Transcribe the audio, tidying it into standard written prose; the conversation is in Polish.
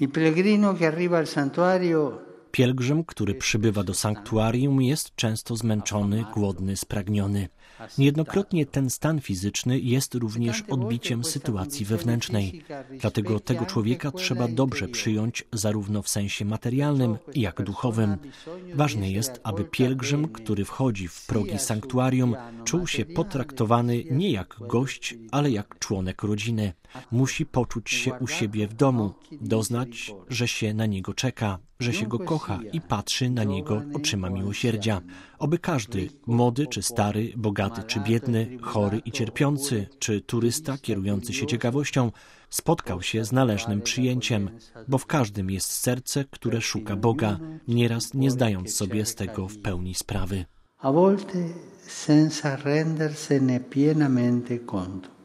Pielgrzym, który przybywa do sanktuarium, jest często zmęczony, głodny, spragniony. Niejednokrotnie ten stan fizyczny jest również odbiciem sytuacji wewnętrznej. Dlatego tego człowieka trzeba dobrze przyjąć zarówno w sensie materialnym, jak duchowym. Ważne jest, aby pielgrzym, który wchodzi w progi sanktuarium, czuł się potraktowany nie jak gość, ale jak członek rodziny. Musi poczuć się u siebie w domu, doznać, że się na niego czeka, że się go kocha i patrzy na niego oczyma miłosierdzia. Oby każdy, młody czy stary, bogaty czy biedny, chory i cierpiący, czy turysta kierujący się ciekawością, spotkał się z należnym przyjęciem, bo w każdym jest serce, które szuka Boga, nieraz nie zdając sobie z tego w pełni sprawy. A volte senza rendersene pienamente conto.